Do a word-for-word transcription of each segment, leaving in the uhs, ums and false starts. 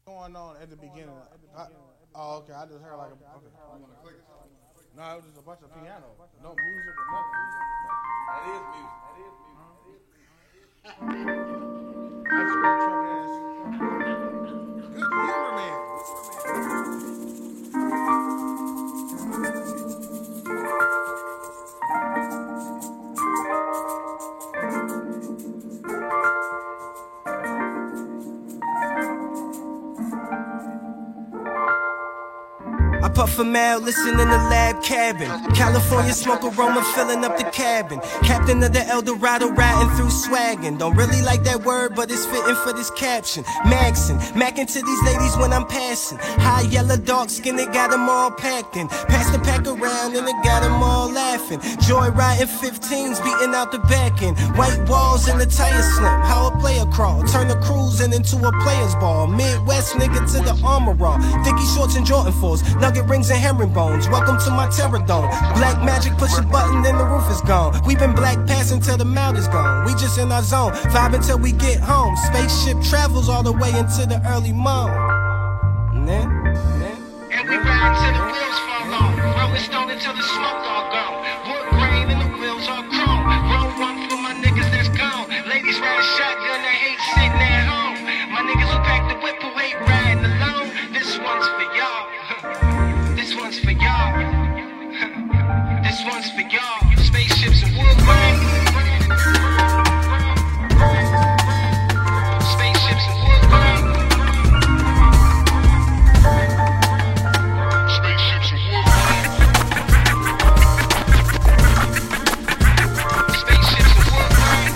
going on at the beginning? I, oh, okay. I just heard like a. Okay. No, it was just a bunch of piano. No music or nothing. That is music. That is music. Ice cream truck ass. Good humor, man. I puff a mouth, listen in the lab cabin. California smoke aroma filling up the cabin. Captain of the El Dorado riding through swaggin'. Don't really like that word, but it's fitting for this caption. Maxin', mackin' to these ladies when I'm passing. High yellow, dark skin, it got them all packed in. Pass the pack around and it got them all laughing. Joy riding fifteens, beating out the back end. White walls and the tire slim. How a player crawl, turn the cruising into a player's ball. Midwest nigga to the armor raw. Thicky shorts and Jordan fours. Nugget rings and herringbones. Welcome to my terror dome. Black magic, push a button, then the roof is gone. We been black passing till the mouth is gone. We just in our zone, vibe until we get home. Spaceship travels all the way into the early morn. Nah, nah. And we ride till the wheels fall off. Rolling stone until the smoke all gone. Wood grain and the wheels all chrome. Roll one for my niggas that's gone. Ladies ride shotgun, they hate sitting at home. My niggas who pack the whip who hate riding alone. This one's for y'all. This one's for y'all. This one's for y'all. Spaceships and wood grain. Spaceships and wood grain. Spaceships and wood grain. Spaceships and wood grain.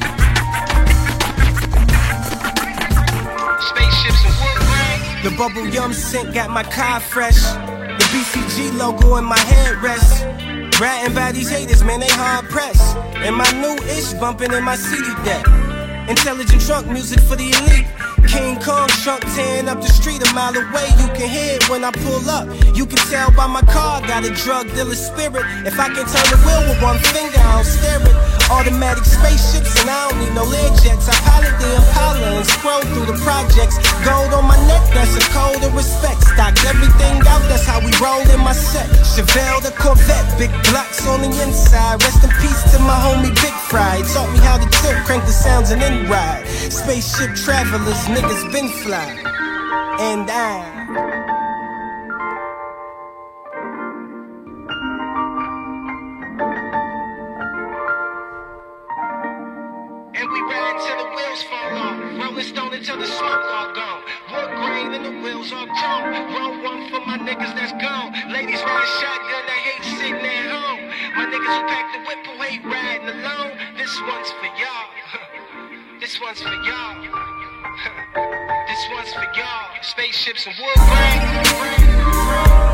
Spaceships and wood grain. The bubble yum scent got my car fresh. The B C G logo in my headrest. Ratting by these haters, man, they hard pressed. And my new ish bumping in my C D deck. Intelligent trunk music for the elite. King Kong trunk tearing up the street a mile away. You can hear it when I pull up. You can tell by my car, got a drug dealer spirit. If I can turn the wheel with one finger, I don't steer it. Automatic spaceships and I don't need no lead jets. I pilot the Impala and scroll through the projects. Gold on my neck, that's a code of respect. Stock everything out, that's how we roll in my set. Chevelle the Corvette, big blocks on the inside. Rest in peace to my homie Big Fry. He taught me how to tilt, crank the sounds and then ride. Spaceship travelers, niggas been fly. And I And we ride till the wheels fall off. Rolling stone until the smoke all gone. Wood grain and the wheels all chrome. Roll one for my niggas that's gone. Ladies ride shotgun, they hate sitting at home. My niggas who pack the whip who hate riding alone. This one's for y'all. This one's for y'all. This one's for y'all. Spaceships and wood grain.